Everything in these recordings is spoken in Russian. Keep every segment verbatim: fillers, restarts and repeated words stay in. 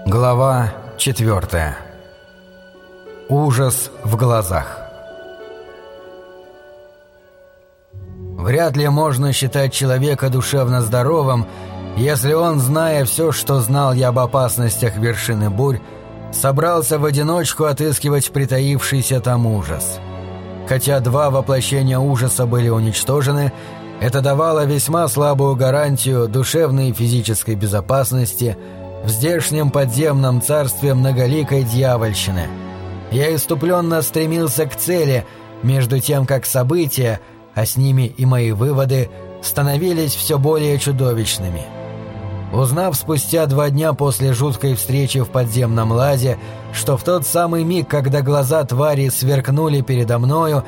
Глава четвертая. Ужас в глазах. Вряд ли можно считать человека душевно здоровым, если он, зная все, что знал я об опасностях вершины бурь, собрался в одиночку отыскивать притаившийся там ужас. Хотя два воплощения ужаса были уничтожены, это давало весьма слабую гарантию душевной и физической безопасности в здешнем подземном царстве многоликой дьявольщины. Я иступленно стремился к цели, между тем как события, а с ними и мои выводы, становились все более чудовищными. Узнав спустя два дня после жуткой встречи в подземном лазе, что в тот самый миг, когда глаза твари сверкнули передо мною,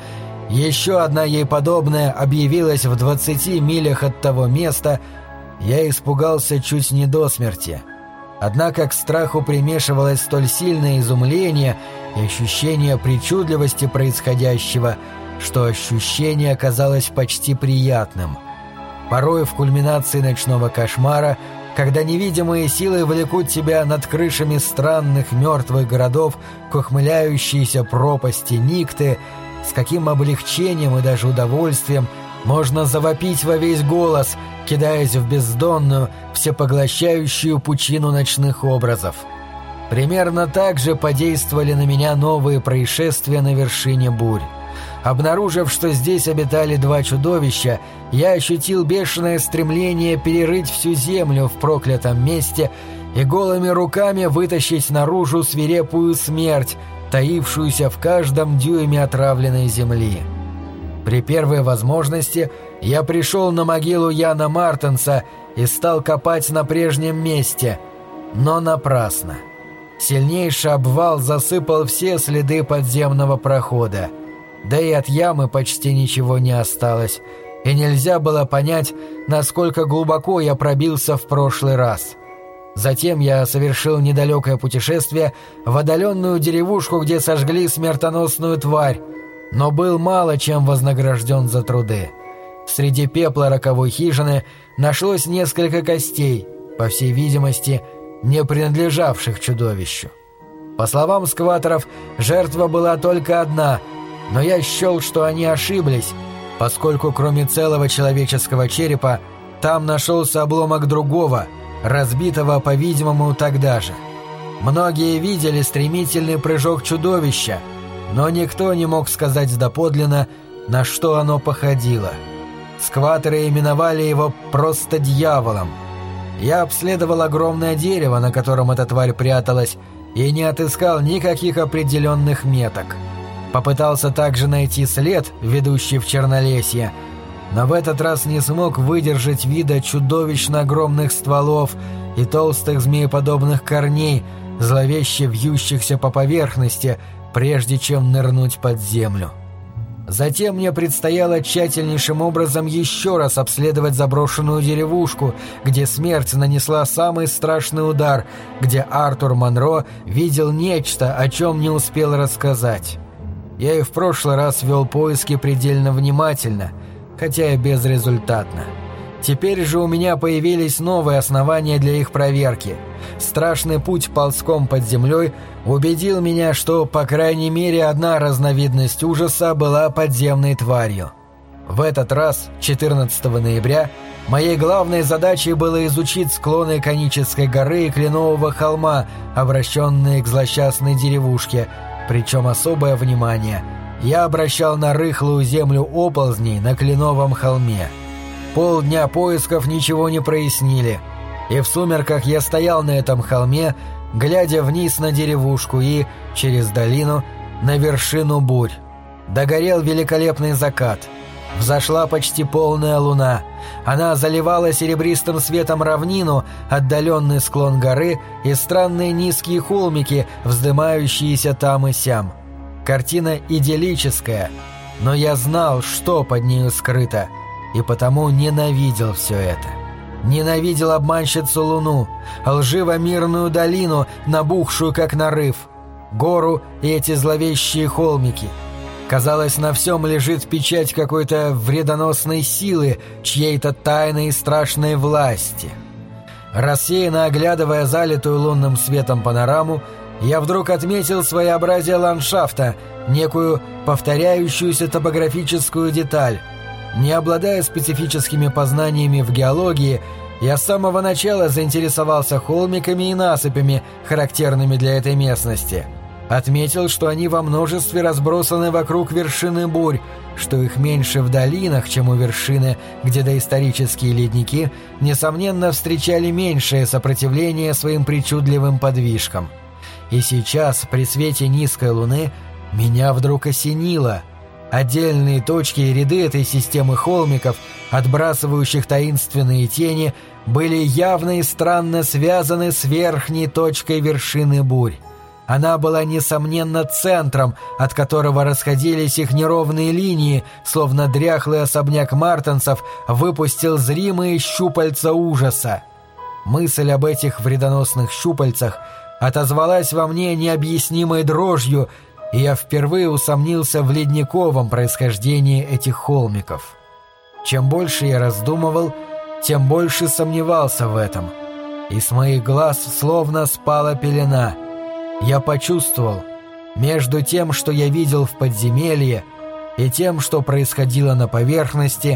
еще одна ей подобная объявилась в двадцати милях от того места, я испугался чуть не до смерти. Однако к страху примешивалось столь сильное изумление и ощущение причудливости происходящего, что ощущение оказалось почти приятным. Порой в кульминации ночного кошмара, когда невидимые силы влекут тебя над крышами странных мертвых городов к ухмыляющейся пропасти Никты, с каким облегчением и даже удовольствием можно завопить во весь голос, кидаясь в бездонную, всепоглощающую пучину ночных образов. Примерно так же подействовали на меня новые происшествия на вершине бурь. Обнаружив, что здесь обитали два чудовища, я ощутил бешеное стремление перерыть всю землю в проклятом месте и голыми руками вытащить наружу свирепую смерть, таившуюся в каждом дюйме отравленной земли. При первой возможности я пришел на могилу Яна Мартенса и стал копать на прежнем месте, но напрасно. Сильнейший обвал засыпал все следы подземного прохода, да и от ямы почти ничего не осталось, и нельзя было понять, насколько глубоко я пробился в прошлый раз. Затем я совершил недалекое путешествие в отдаленную деревушку, где сожгли смертоносную тварь, но был мало чем вознагражден за труды. Среди пепла роковой хижины нашлось несколько костей, по всей видимости, не принадлежавших чудовищу. По словам скваторов, жертва была только одна, но я счел, что они ошиблись, поскольку кроме целого человеческого черепа там нашелся обломок другого, разбитого, по-видимому, тогда же. Многие видели стремительный прыжок чудовища, но никто не мог сказать доподлинно, на что оно походило. Скваторы именовали его просто дьяволом. Я обследовал огромное дерево, на котором эта тварь пряталась, и не отыскал никаких определенных меток. Попытался также найти след, ведущий в Чернолесье, но в этот раз не смог выдержать вида чудовищно огромных стволов и толстых змееподобных корней, зловеще вьющихся по поверхности, прежде чем нырнуть под землю. Затем мне предстояло тщательнейшим образом еще раз обследовать заброшенную деревушку, где смерть нанесла самый страшный удар, где Артур Монро видел нечто, о чем не успел рассказать. Я и в прошлый раз вел поиски предельно внимательно, хотя и безрезультатно. Теперь же у меня появились новые основания для их проверки. Страшный путь ползком под землей убедил меня, что, по крайней мере, одна разновидность ужаса была подземной тварью. В этот раз, четырнадцатого ноября, моей главной задачей было изучить склоны Конической горы и Кленового холма, обращенные к злосчастной деревушке, причем особое внимание я обращал на рыхлую землю оползней на Кленовом холме. Полдня поисков ничего не прояснили, и в сумерках я стоял на этом холме, глядя вниз на деревушку и, через долину, на вершину бурь. Догорел великолепный закат. Взошла почти полная луна. Она заливала серебристым светом равнину, отдаленный склон горы и странные низкие холмики, вздымающиеся там и сям. Картина идиллическая, но я знал, что под нею скрыто, и потому ненавидел все это. Ненавидел обманщицу луну, лживо-мирную долину, набухшую как нарыв, гору и эти зловещие холмики. Казалось, на всем лежит печать какой-то вредоносной силы, чьей-то тайной и страшной власти. Рассеянно оглядывая залитую лунным светом панораму, я вдруг отметил своеобразие ландшафта, некую повторяющуюся топографическую деталь. Не обладая специфическими познаниями в геологии, я с самого начала заинтересовался холмиками и насыпями, характерными для этой местности. Отметил, что они во множестве разбросаны вокруг вершины бурь, что их меньше в долинах, чем у вершины, где доисторические ледники, несомненно, встречали меньшее сопротивление своим причудливым подвижкам. И сейчас, при свете низкой луны, меня вдруг осенило. Отдельные точки и ряды этой системы холмиков, отбрасывающих таинственные тени, были явно и странно связаны с верхней точкой вершины бурь. Она была, несомненно, центром, от которого расходились их неровные линии, словно дряхлый особняк мартенсов выпустил зримые щупальца ужаса. Мысль об этих вредоносных щупальцах отозвалась во мне необъяснимой дрожью, и я впервые усомнился в ледниковом происхождении этих холмиков. Чем больше я раздумывал, тем больше сомневался в этом. И с моих глаз словно спала пелена. Я почувствовал, между тем, что я видел в подземелье, и тем, что происходило на поверхности,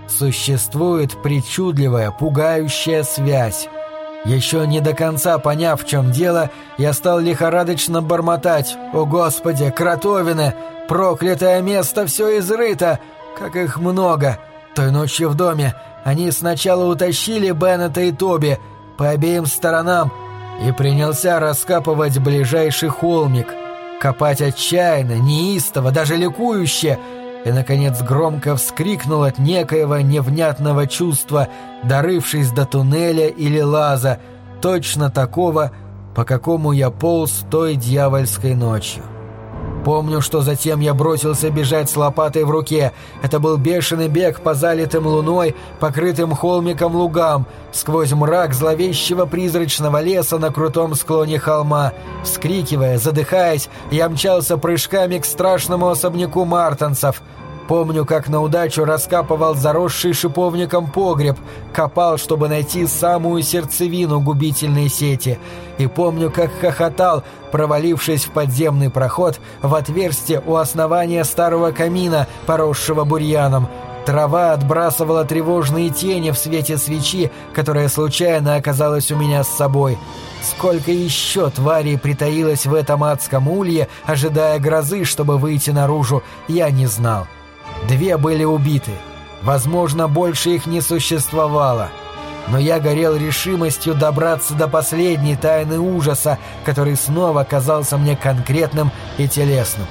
существует причудливая, пугающая связь. Еще не до конца поняв, в чем дело, я стал лихорадочно бормотать: «О, Господи, кротовины! Проклятое место все изрыто! Как их много! Той ночью в доме они сначала утащили Беннета и Тоби по обеим сторонам и принялся раскапывать ближайший холмик, копать отчаянно, неистово, даже ликующе, и, наконец, громко вскрикнул от некоего невнятного чувства, дорывшись до туннеля или лаза, точно такого, по какому я полз той дьявольской ночью. Помню, что затем я бросился бежать с лопатой в руке. Это был бешеный бег по залитым луной, покрытым холмиком лугам, сквозь мрак зловещего призрачного леса на крутом склоне холма. Вскрикивая, задыхаясь, я мчался прыжками к страшному особняку мартенсов. Помню, как на удачу раскапывал заросший шиповником погреб, копал, чтобы найти самую сердцевину губительной сети. И помню, как хохотал, провалившись в подземный проход в отверстие у основания старого камина, поросшего бурьяном. Трава отбрасывала тревожные тени в свете свечи, которая случайно оказалась у меня с собой. Сколько еще тварей притаилось в этом адском улье, ожидая грозы, чтобы выйти наружу, я не знал. Две были убиты. Возможно, больше их не существовало. Но я горел решимостью добраться до последней тайны ужаса, который снова казался мне конкретным и телесным.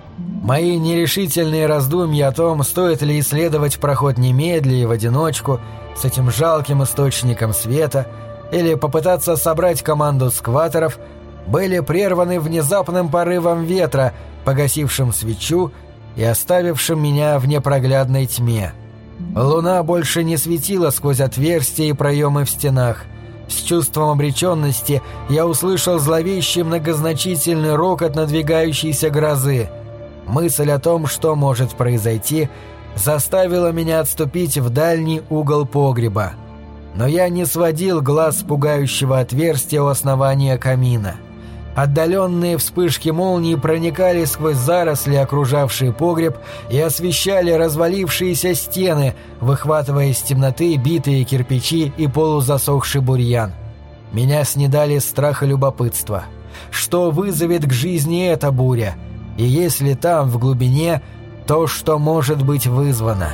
Мои нерешительные раздумья о том, стоит ли исследовать проход немедля и в одиночку, с этим жалким источником света, или попытаться собрать команду скваторов, были прерваны внезапным порывом ветра, погасившим свечу и оставившим меня в непроглядной тьме. Луна больше не светила сквозь отверстия и проемы в стенах. С чувством обреченности я услышал зловещий многозначительный рокот надвигающейся грозы. Мысль о том, что может произойти, заставила меня отступить в дальний угол погреба. Но я не сводил глаз с пугающего отверстия у основания камина. Отдаленные вспышки молний проникали сквозь заросли, окружавшие погреб, и освещали развалившиеся стены, выхватывая из темноты битые кирпичи и полузасохший бурьян. Меня снедали страх и любопытство. Что вызовет к жизни эта буря? И есть ли там, в глубине, то, что может быть вызвано?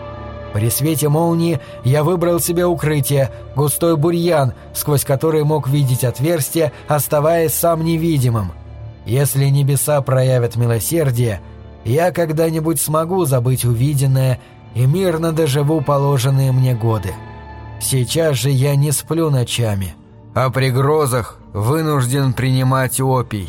При свете молнии я выбрал себе укрытие, густой бурьян, сквозь который мог видеть отверстие, оставаясь сам невидимым. Если небеса проявят милосердие, я когда-нибудь смогу забыть увиденное и мирно доживу положенные мне годы. Сейчас же я не сплю ночами, а при грозах вынужден принимать опий.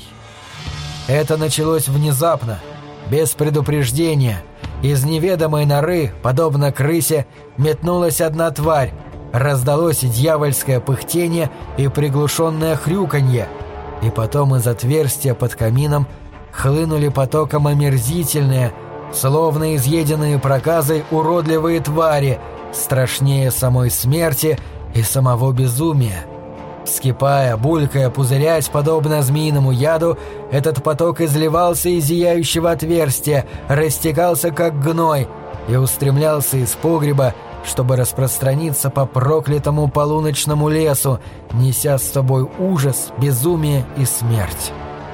Это началось внезапно, без предупреждения. Из неведомой норы, подобно крысе, метнулась одна тварь. Раздалось дьявольское пыхтение и приглушенное хрюканье. И потом из отверстия под камином хлынули потоком омерзительные, словно изъеденные проказой уродливые твари, страшнее самой смерти и самого безумия. Вскипая, булькая, пузырясь, подобно змеиному яду, этот поток изливался из зияющего отверстия, растекался как гной и устремлялся из погреба, чтобы распространиться по проклятому полуночному лесу, неся с собой ужас, безумие и смерть.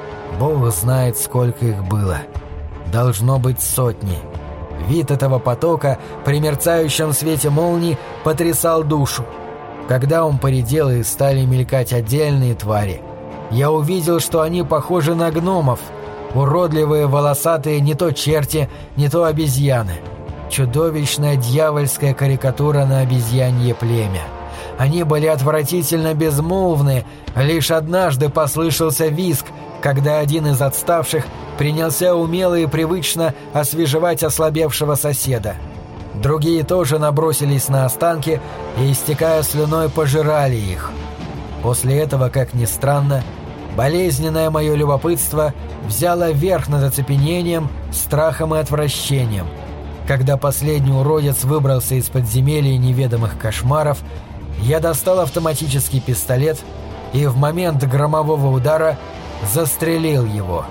Бог знает, сколько их было. Должно быть сотни. Вид этого потока при мерцающем свете молний потрясал душу. Когда он поредел и стали мелькать отдельные твари, я увидел, что они похожи на гномов, уродливые, волосатые, не то черти, не то обезьяны. Чудовищная дьявольская карикатура на обезьянье племя. Они были отвратительно безмолвны, лишь однажды послышался визг, когда один из отставших принялся умело и привычно освежевать ослабевшего соседа. Другие тоже набросились на останки и, истекая слюной, пожирали их. После этого, как ни странно, болезненное мое любопытство взяло верх над оцепенением, страхом и отвращением. Когда последний уродец выбрался из подземелья неведомых кошмаров, я достал автоматический пистолет и в момент громового удара застрелил его.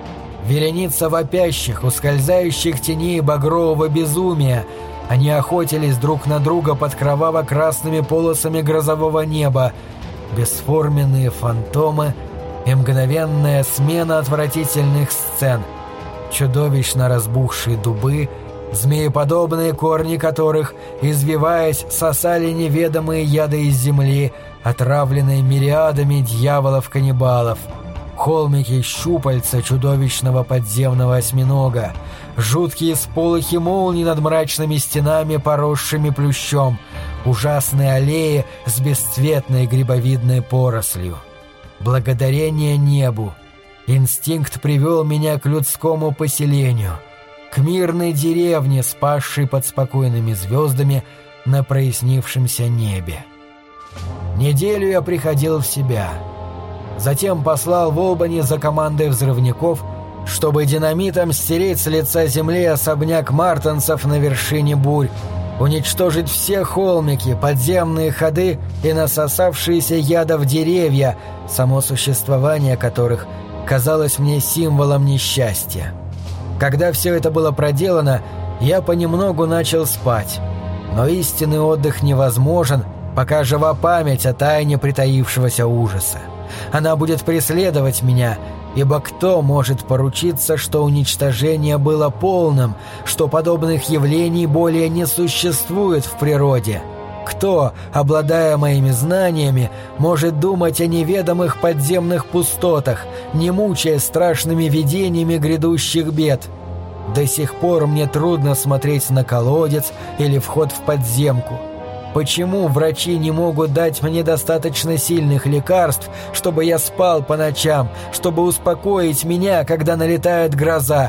Вереница вопящих, ускользающих теней багрового безумия. Они охотились друг на друга под кроваво-красными полосами грозового неба. Бесформенные фантомы и мгновенная смена отвратительных сцен. Чудовищно разбухшие дубы, змееподобные корни которых, извиваясь, сосали неведомые яды из земли, отравленные мириадами дьяволов-каннибалов. Холмики щупальца чудовищного подземного осьминога, жуткие сполохи молний над мрачными стенами, поросшими плющом, ужасные аллеи с бесцветной грибовидной порослью. Благодарение небу, инстинкт привел меня к людскому поселению, к мирной деревне, спасшей под спокойными звездами на прояснившемся небе. Неделю я приходил в себя. Затем послал в Олбани за командой взрывников, чтобы динамитом стереть с лица земли особняк мартенсов на вершине бурь, уничтожить все холмики, подземные ходы и насосавшиеся ядов деревья, само существование которых казалось мне символом несчастья. Когда все это было проделано, я понемногу начал спать. Но истинный отдых невозможен, пока жива память о тайне притаившегося ужаса. Она будет преследовать меня, ибо кто может поручиться, что уничтожение было полным, что подобных явлений более не существует в природе? Кто, обладая моими знаниями, может думать о неведомых подземных пустотах, не мучая страшными видениями грядущих бед? До сих пор мне трудно смотреть на колодец или вход в подземку. Почему врачи не могут дать мне достаточно сильных лекарств, чтобы я спал по ночам, чтобы успокоить меня, когда налетает гроза?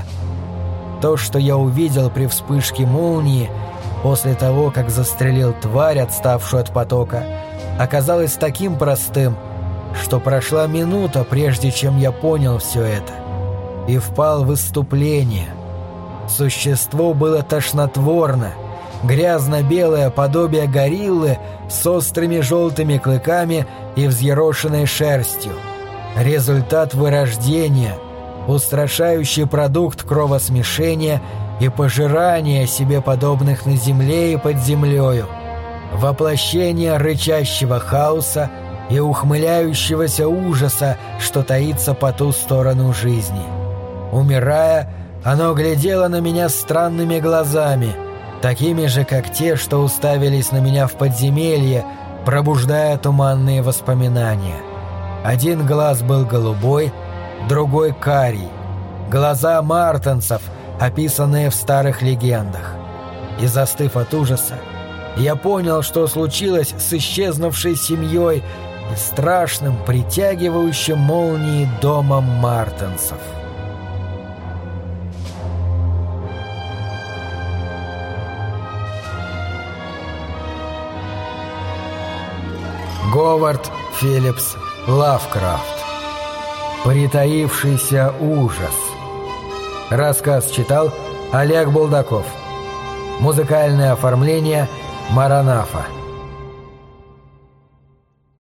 То, что я увидел при вспышке молнии, после того, как застрелил тварь, отставшую от потока, оказалось таким простым, что прошла минута, прежде чем я понял все это, и впал в выступление. Существо было тошнотворно, грязно-белое подобие гориллы с острыми желтыми клыками и взъерошенной шерстью. Результат вырождения, устрашающий продукт кровосмешения и пожирания себе подобных на земле и под землею. Воплощение рычащего хаоса и ухмыляющегося ужаса, что таится по ту сторону жизни. Умирая, оно глядело на меня странными глазами, такими же, как те, что уставились на меня в подземелье, пробуждая туманные воспоминания. Один глаз был голубой, другой карий. Глаза мартенсов, описанные в старых легендах. И застыв от ужаса, я понял, что случилось с исчезнувшей семьей и страшным, притягивающим молнии домом мартенсов. Говард Филлипс Лавкрафт. Притаившийся ужас. Рассказ читал Олег Булдаков. Музыкальное оформление Маранафа.